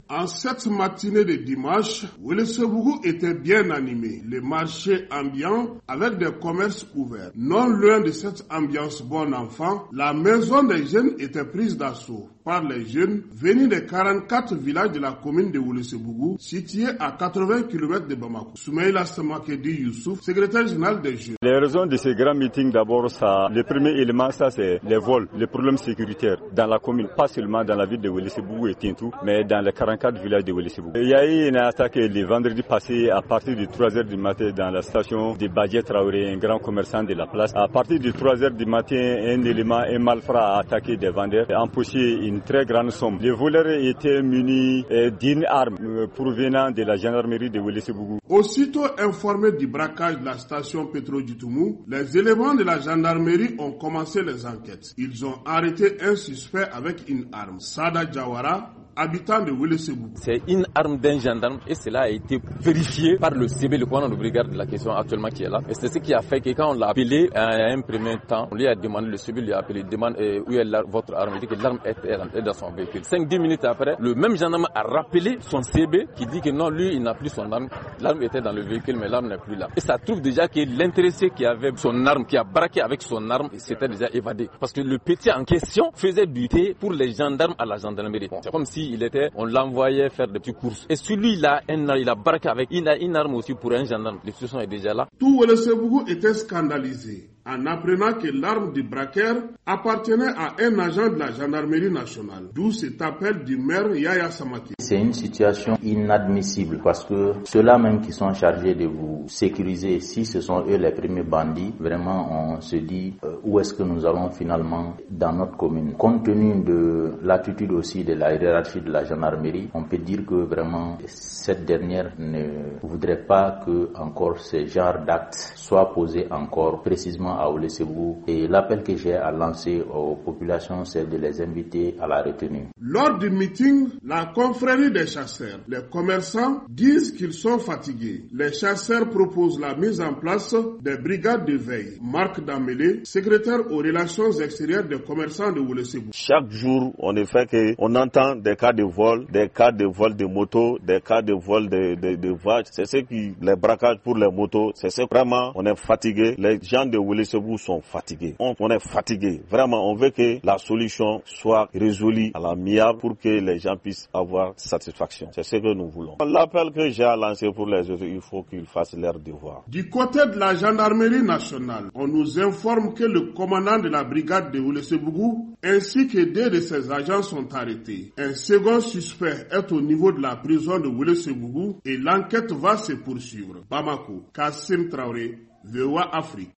En cette matinée de dimanche, Welesebugu était bien animé. Le marché ambiant avec des commerces ouverts. Non loin de cette ambiance bon enfant, la maison des jeunes était prise d'assaut par les jeunes venus des 44 villages de la commune de Welesebugu, situés à 80 km de Bamako. Soumaïla Samakedi Youssouf, secrétaire général des jeunes. Les raisons de ces grands meetings, d'abord, le premier élément, c'est les vols, les problèmes sécuritaires dans la commune, pas seulement dans la ville de Welesebugu et Tintou, mais dans les 44 villages de Welesebugu. Il y a eu une attaque le vendredi passé à partir de 3h du matin dans la station de Badje Traoré, un grand commerçant de la place. À partir de 3h du matin, un malfrat a attaqué des vendeurs et empoché une très grande somme. Les voleurs étaient munis d'une arme provenant de la gendarmerie de Welesebugu. Aussitôt informés du braquage de la station Petro du Toumou, les éléments de la gendarmerie ont commencé les enquêtes. Ils ont arrêté un suspect avec une arme. Sada Jawara, habitant de Welesebugu. C'est une arme d'un gendarme et cela a été vérifié par le CB, le commandant de brigade de la question actuellement qui est là. Et c'est ce qui a fait que quand on l'a appelé à un premier temps, on lui a demandé, le CB lui a appelé, demande où est votre arme. Il dit que l'arme est dans son véhicule. 5-10 minutes après, le même gendarme a rappelé son CB qui dit que non, lui il n'a plus son arme. L'arme était dans le véhicule mais l'arme n'est plus là. Et ça prouve déjà que l'intéressé qui avait son arme, qui a braqué avec son arme, s'était déjà évadé. Parce que le petit en question faisait du thé pour les gendarmes à la gendarmerie. C'est comme si on l'envoyait faire des petites courses. Et celui-là, il a braqué avec une arme aussi pour un gendarme. La situation est déjà là. Tout Welesebugu était scandalisé en apprenant que l'arme du braqueur appartenait à un agent de la gendarmerie nationale. D'où cet appel du maire Yaya Samake. C'est une situation inadmissible parce que ceux-là même qui sont chargés de vous sécuriser, si ce sont eux les premiers bandits, vraiment on se dit où est-ce que nous allons finalement dans notre commune. Compte tenu de l'attitude aussi de la hiérarchie de la gendarmerie, on peut dire que vraiment cette dernière ne voudrait pas que encore ce genre d'actes soient posés encore précisément à Welesebugu. Et l'appel que j'ai à lancer aux populations, c'est de les inviter à la retenue. Lors du meeting, la confrérie des chasseurs, les commerçants disent qu'ils sont fatigués. Les chasseurs proposent la mise en place des brigades de veille. Marc Damélé, secrétaire aux relations extérieures des commerçants de Welesebugu. Chaque jour, on entend des cas de vol, de motos, des cas de vol de vaches. C'est ce qui, les braquages pour les motos, c'est ce vraiment, on est fatigué. Les gens de Welesebugu sont fatigués. On est fatigués. Vraiment, on veut que la solution soit résolue à l'amiable pour que les gens puissent avoir satisfaction. C'est ce que nous voulons. L'appel que j'ai à lancer pour les autres, il faut qu'ils fassent leur devoir. Du côté de la gendarmerie nationale, on nous informe que le commandant de la brigade de Welesebugu ainsi que 2 de ses agents sont arrêtés. Un second suspect est au niveau de la prison de Welesebugu et l'enquête va se poursuivre. Bamako, Kassim Traoré, VOA Afrique.